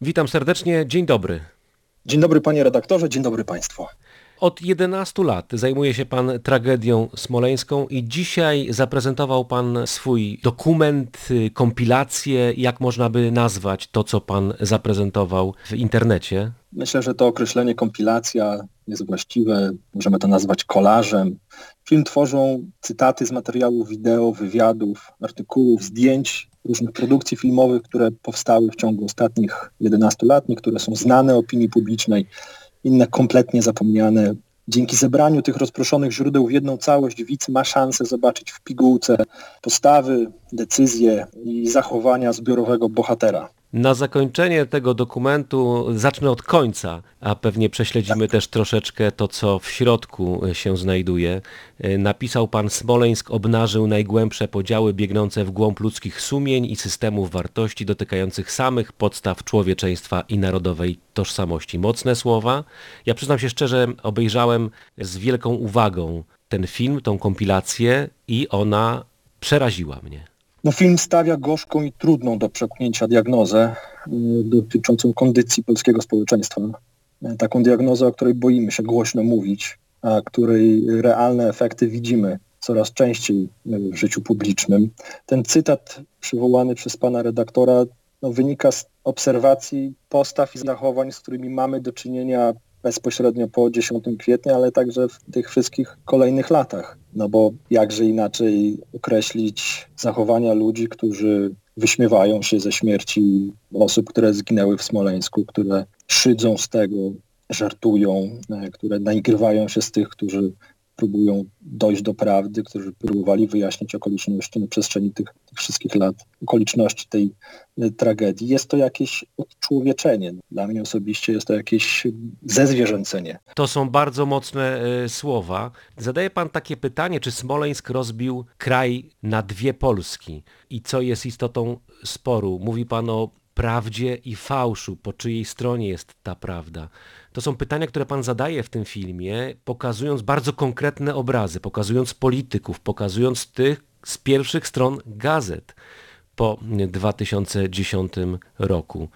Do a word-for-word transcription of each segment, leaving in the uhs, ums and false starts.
Witam serdecznie, dzień dobry. Dzień dobry panie redaktorze, dzień dobry państwu. Od jedenastu lat zajmuje się pan tragedią smoleńską i dzisiaj zaprezentował pan swój dokument, kompilację, jak można by nazwać to, co pan zaprezentował w internecie? Myślę, że to określenie kompilacja jest właściwe, możemy to nazwać kolażem. Film tworzą cytaty z materiałów wideo, wywiadów, artykułów, zdjęć, różnych produkcji filmowych, które powstały w ciągu ostatnich jedenastu lat, niektóre są znane opinii publicznej, inne kompletnie zapomniane. Dzięki zebraniu tych rozproszonych źródeł w jedną całość widz ma szansę zobaczyć w pigułce postawy, decyzje i zachowania zbiorowego bohatera. Na zakończenie tego dokumentu zacznę od końca, a pewnie prześledzimy też troszeczkę to, co w środku się znajduje. Napisał pan: Smoleńsk obnażył najgłębsze podziały biegnące w głąb ludzkich sumień i systemów wartości dotykających samych podstaw człowieczeństwa i narodowej tożsamości. Mocne słowa. Ja przyznam się szczerze, obejrzałem z wielką uwagą ten film, tą kompilację i ona przeraziła mnie. No, film stawia gorzką i trudną do przełknięcia diagnozę y, dotyczącą kondycji polskiego społeczeństwa. Y, taką diagnozę, o której boimy się głośno mówić, a której realne efekty widzimy coraz częściej w życiu publicznym. Ten cytat przywołany przez pana redaktora no, wynika z obserwacji postaw i zachowań, z którymi mamy do czynienia bezpośrednio po dziesiątego kwietnia, ale także w tych wszystkich kolejnych latach. No bo jakże inaczej określić zachowania ludzi, którzy wyśmiewają się ze śmierci osób, które zginęły w Smoleńsku, które szydzą z tego, żartują, które naigrywają się z tych, którzy próbują dojść do prawdy, którzy próbowali wyjaśnić okoliczności na przestrzeni tych, tych wszystkich lat, okoliczności tej y, tragedii. Jest to jakieś odczłowieczenie. Dla mnie osobiście jest to jakieś zezwierzęcenie. To są bardzo mocne y, słowa. Zadaje pan takie pytanie, czy Smoleńsk rozbił kraj na dwie Polski i co jest istotą sporu? Mówi pan o prawdzie i fałszu, po czyjej stronie jest ta prawda. To są pytania, które pan zadaje w tym filmie, pokazując bardzo konkretne obrazy, pokazując polityków, pokazując tych z pierwszych stron gazet po dwa tysiące dziesiątym roku.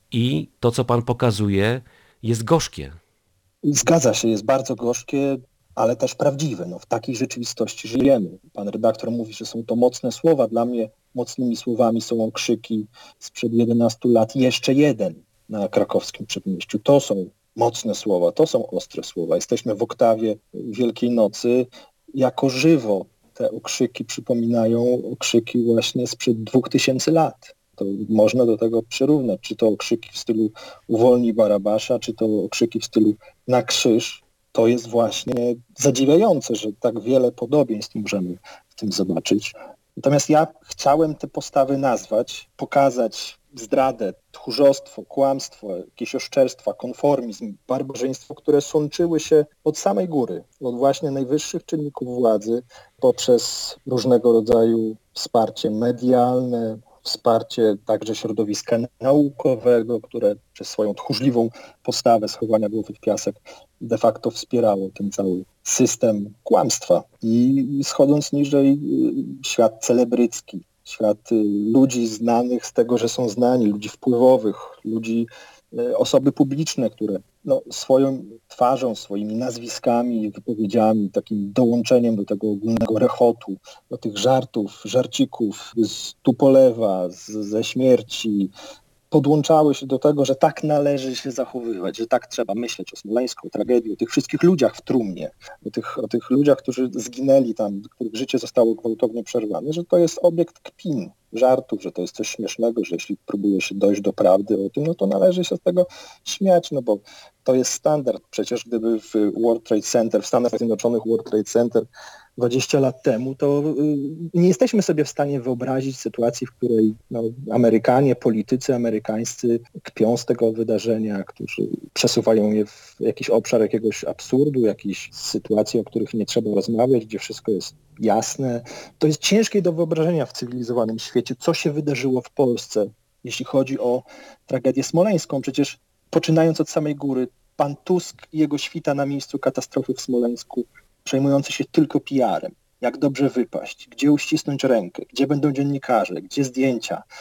I to, co pan pokazuje, jest gorzkie. Zgadza się, jest bardzo gorzkie, ale też prawdziwe. No, w takiej rzeczywistości żyjemy. Pan redaktor mówi, że są to mocne słowa. Dla mnie mocnymi słowami są okrzyki sprzed jedenastu lat. Jeszcze jeden na krakowskim przedmieściu. To są mocne słowa, to są ostre słowa. Jesteśmy w oktawie Wielkiej Nocy. Jako żywo te okrzyki przypominają okrzyki właśnie sprzed dwóch tysięcy lat. To można do tego przyrównać. Czy to okrzyki w stylu uwolnij Barabasza, czy to okrzyki w stylu na krzyż. To jest właśnie zadziwiające, że tak wiele podobieństw możemy w tym zobaczyć. Natomiast ja chciałem te postawy nazwać, pokazać zdradę, tchórzostwo, kłamstwo, jakieś oszczerstwa, konformizm, barbarzyństwo, które sączyły się od samej góry, od właśnie najwyższych czynników władzy, poprzez różnego rodzaju wsparcie medialne, wsparcie także środowiska naukowego, które przez swoją tchórzliwą postawę schowania głowy w piasek de facto wspierało ten cały system kłamstwa. I schodząc niżej, świat celebrycki, świat ludzi znanych z tego, że są znani, ludzi wpływowych, ludzi, osoby publiczne, które no, swoją twarzą, swoimi nazwiskami, wypowiedziami, takim dołączeniem do tego ogólnego rechotu, do tych żartów, żarcików z Tupolewa, z, ze śmierci, podłączały się do tego, że tak należy się zachowywać, że tak trzeba myśleć o smoleńsku, o tragedii, o tych wszystkich ludziach w trumnie, o tych, o tych ludziach, którzy zginęli tam, których życie zostało gwałtownie przerwane, że to jest obiekt kpin, żartów, że to jest coś śmiesznego, że jeśli próbuje się dojść do prawdy o tym, no to należy się z tego śmiać, no bo to jest standard. Przecież gdyby w World Trade Center, w Stanach Zjednoczonych World Trade Center dwadzieścia lat temu, to nie jesteśmy sobie w stanie wyobrazić sytuacji, w której no, Amerykanie, politycy amerykańscy kpią z tego wydarzenia, którzy przesuwają je w jakiś obszar jakiegoś absurdu, jakiejś sytuacji, o których nie trzeba rozmawiać, gdzie wszystko jest jasne. To jest ciężkie do wyobrażenia w cywilizowanym świecie, co się wydarzyło w Polsce, jeśli chodzi o tragedię smoleńską. Przecież poczynając od samej góry, pan Tusk i jego świta na miejscu katastrofy w Smoleńsku, przejmujący się tylko P R em, jak dobrze wypaść, gdzie uścisnąć rękę, gdzie będą dziennikarze, gdzie zdjęcia.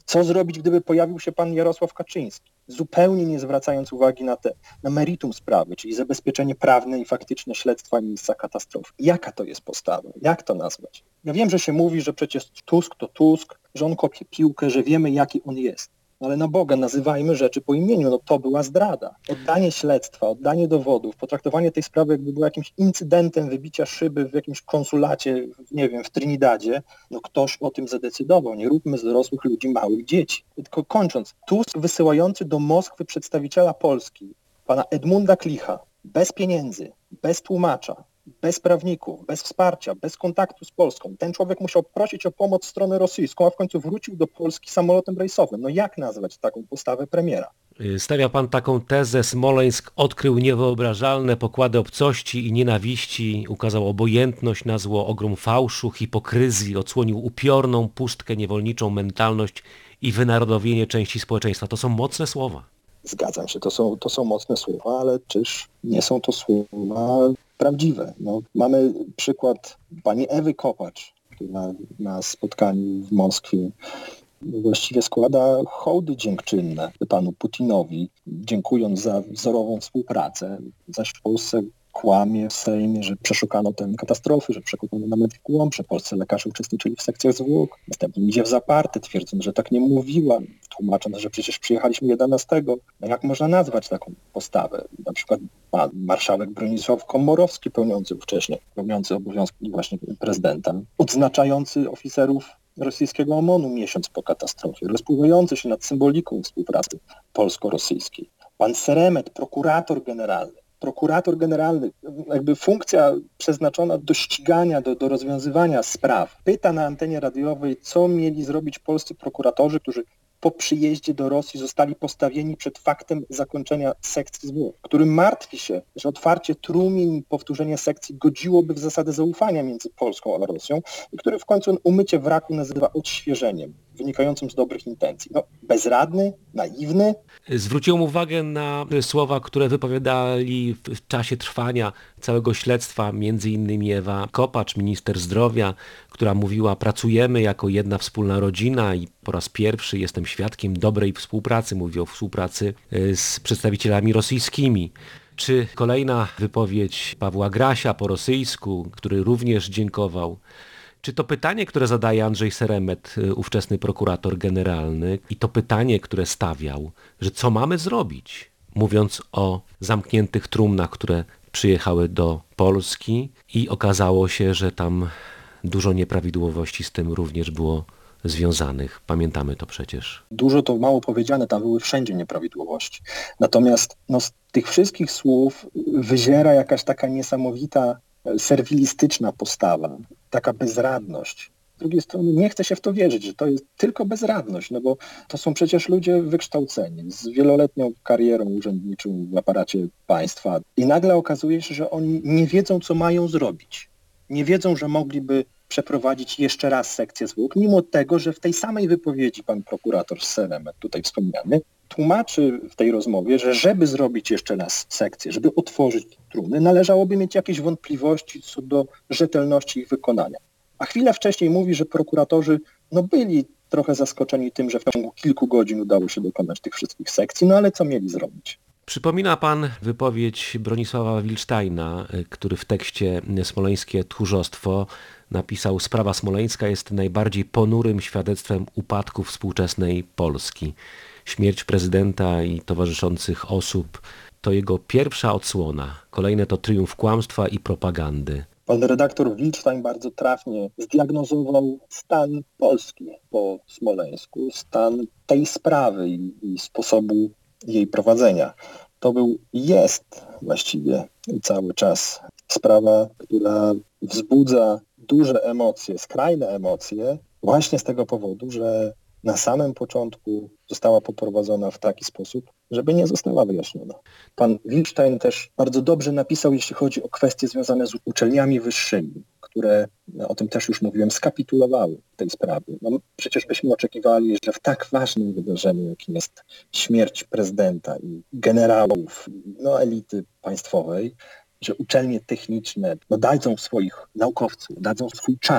Co zrobić, gdyby pojawił się pan Jarosław Kaczyński, zupełnie nie zwracając uwagi na, te, na meritum sprawy, czyli zabezpieczenie prawne i faktyczne śledztwa miejsca katastrofy. Jaka to jest postawa? Jak to nazwać? Ja wiem, że się mówi, że przecież Tusk to Tusk, że on kopie piłkę, że wiemy, jaki on jest. Ale na Boga, nazywajmy rzeczy po imieniu. No to była zdrada. Oddanie śledztwa, oddanie dowodów, potraktowanie tej sprawy jakby było jakimś incydentem wybicia szyby w jakimś konsulacie, nie wiem, w Trinidadzie. No ktoś o tym zadecydował. Nie róbmy z dorosłych ludzi małych dzieci. Tylko kończąc, Tusk wysyłający do Moskwy przedstawiciela Polski, pana Edmunda Klicha, bez pieniędzy, bez tłumacza, bez prawników, bez wsparcia, bez kontaktu z Polską. Ten człowiek musiał prosić o pomoc stronę rosyjską, a w końcu wrócił do Polski samolotem rejsowym. No jak nazwać taką postawę premiera? Stawia pan taką tezę: Smoleńsk odkrył niewyobrażalne pokłady obcości i nienawiści, ukazał obojętność na zło, ogrom fałszu, hipokryzji, odsłonił upiorną pustkę, niewolniczą mentalność i wynarodowienie części społeczeństwa. To są mocne słowa. Zgadzam się, to są, to są mocne słowa, ale czyż nie są to słowa prawdziwe? No, mamy przykład pani Ewy Kopacz, która na spotkaniu w Moskwie właściwie składa hołdy dziękczynne panu Putinowi, dziękując za wzorową współpracę, zaś w Polsce kłamie w Sejmie, że przeszukano tę katastrofę, że przekupano na Medicłom, że polscy lekarze uczestniczyli w sekcjach zwłok. Następnie idzie w zaparte, twierdząc, że tak nie mówiła, tłumacząc, że przecież przyjechaliśmy jedenastego. No jak można nazwać taką postawę? Na przykład pan marszałek Bronisław Komorowski, pełniący wcześniej, pełniący obowiązki właśnie prezydenta, odznaczający oficerów rosyjskiego OMON-u miesiąc po katastrofie, rozpływający się nad symboliką współpracy polsko-rosyjskiej. Pan Seremet, prokurator generalny, prokurator generalny, jakby funkcja przeznaczona do ścigania, do, do rozwiązywania spraw, pyta na antenie radiowej, co mieli zrobić polscy prokuratorzy, którzy po przyjeździe do Rosji zostali postawieni przed faktem zakończenia sekcji zwłok, który martwi się, że otwarcie trumien i powtórzenie sekcji godziłoby w zasadę zaufania między Polską a Rosją i który w końcu umycie wraku nazywa odświeżeniem, wynikającym z dobrych intencji. No, bezradny, naiwny. Zwróciłem uwagę na słowa, które wypowiadali w czasie trwania całego śledztwa, między innymi Ewa Kopacz, minister zdrowia, która mówiła: pracujemy jako jedna wspólna rodzina i po raz pierwszy jestem świadkiem dobrej współpracy. Mówi o współpracy z przedstawicielami rosyjskimi. Czy kolejna wypowiedź Pawła Grasia po rosyjsku, który również dziękował. Czy to pytanie, które zadaje Andrzej Seremet, ówczesny prokurator generalny, i to pytanie, które stawiał, że co mamy zrobić, mówiąc o zamkniętych trumnach, które przyjechały do Polski i okazało się, że tam dużo nieprawidłowości z tym również było związanych. Pamiętamy to przecież. Dużo to mało powiedziane, tam były wszędzie nieprawidłowości. Natomiast no, z tych wszystkich słów wyziera jakaś taka niesamowita, serwilistyczna postawa, taka bezradność. Z drugiej strony nie chce się w to wierzyć, że to jest tylko bezradność, no bo to są przecież ludzie wykształceni, z wieloletnią karierą urzędniczą w aparacie państwa i nagle okazuje się, że oni nie wiedzą, co mają zrobić. Nie wiedzą, że mogliby przeprowadzić jeszcze raz sekcję zwłok, mimo tego, że w tej samej wypowiedzi pan prokurator Seremet, tutaj wspomniany, tłumaczy w tej rozmowie, że żeby zrobić jeszcze raz sekcję, żeby otworzyć trumny, należałoby mieć jakieś wątpliwości co do rzetelności ich wykonania. A chwilę wcześniej mówi, że prokuratorzy no byli trochę zaskoczeni tym, że w ciągu kilku godzin udało się dokonać tych wszystkich sekcji, no ale co mieli zrobić? Przypomina pan wypowiedź Bronisława Wilcztajna, który w tekście Smoleńskie tchórzostwo napisał: sprawa smoleńska jest najbardziej ponurym świadectwem upadku współczesnej Polski. Śmierć prezydenta i towarzyszących osób to jego pierwsza odsłona. Kolejne to triumf kłamstwa i propagandy. Pan redaktor Wilcztajn bardzo trafnie zdiagnozował stan Polski po Smoleńsku, stan tej sprawy i, i sposobu jej prowadzenia. To był, jest właściwie cały czas sprawa, która wzbudza duże emocje, skrajne emocje, właśnie z tego powodu, że na samym początku została poprowadzona w taki sposób, żeby nie została wyjaśniona. Pan Wilcztajn też bardzo dobrze napisał, jeśli chodzi o kwestie związane z uczelniami wyższymi, które, no, o tym też już mówiłem, skapitulowały w tej sprawie. No, przecież byśmy oczekiwali, że w tak ważnym wydarzeniu, jakim jest śmierć prezydenta i generałów, no, elity państwowej, że uczelnie techniczne no, dadzą swoich naukowców, dadzą swój czas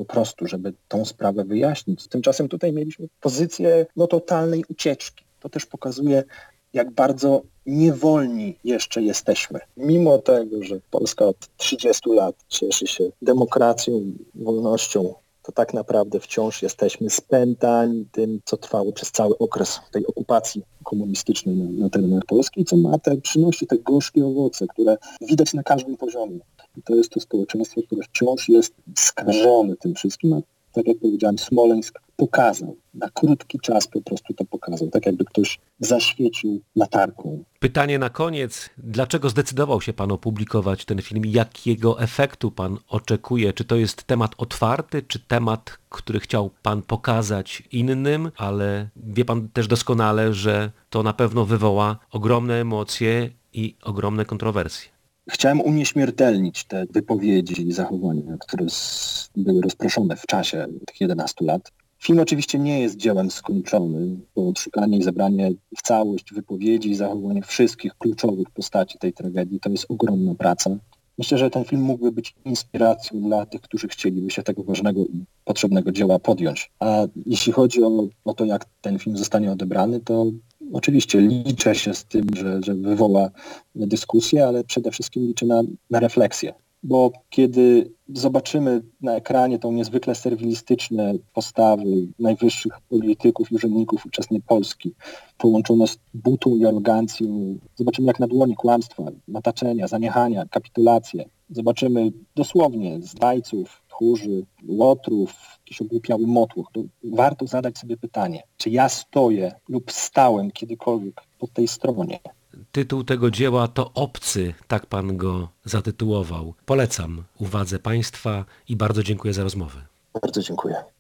po prostu, żeby tą sprawę wyjaśnić. Tymczasem tutaj mieliśmy pozycję no, totalnej ucieczki. To też pokazuje, jak bardzo niewolni jeszcze jesteśmy. Mimo tego, że Polska od trzydziestu lat cieszy się demokracją, wolnością, to tak naprawdę wciąż jesteśmy spętani tym, co trwało przez cały okres tej okupacji komunistycznej na, na terenach Polski, co ma te, przynosi te gorzkie owoce, które widać na każdym poziomie. I to jest to społeczeństwo, które wciąż jest skażone tym wszystkim, a tak jak powiedziałem, Smoleńsk pokazał, na krótki czas po prostu to pokazał, tak jakby ktoś zaświecił latarką. Pytanie na koniec, dlaczego zdecydował się pan opublikować ten film? Jakiego efektu pan oczekuje? Czy to jest temat otwarty, czy temat, który chciał pan pokazać innym, ale wie pan też doskonale, że to na pewno wywoła ogromne emocje i ogromne kontrowersje. Chciałem unieśmiertelnić te wypowiedzi i zachowania, które były rozproszone w czasie tych jedenastu lat. Film oczywiście nie jest dziełem skończonym, bo odszukanie i zebranie w całość wypowiedzi i zachowania wszystkich kluczowych postaci tej tragedii to jest ogromna praca. Myślę, że ten film mógłby być inspiracją dla tych, którzy chcieliby się tego ważnego i potrzebnego dzieła podjąć. A jeśli chodzi o, o to, jak ten film zostanie odebrany, to oczywiście liczę się z tym, że, że wywoła dyskusję, ale przede wszystkim liczę na, na refleksję. Bo kiedy zobaczymy na ekranie tą niezwykle serwilistyczne postawy najwyższych polityków i urzędników ówczesnej Polski, połączone z butą i arogancją, zobaczymy jak na dłoni kłamstwa, mataczenia, zaniechania, kapitulacje. Zobaczymy dosłownie zdrajców, tchórzy, łotrów, jakiś ogłupiały motłoch. To warto zadać sobie pytanie, czy ja stoję lub stałem kiedykolwiek po tej stronie. Tytuł tego dzieła to Obcy, tak pan go zatytułował. Polecam uwadze państwa i bardzo dziękuję za rozmowę. Bardzo dziękuję.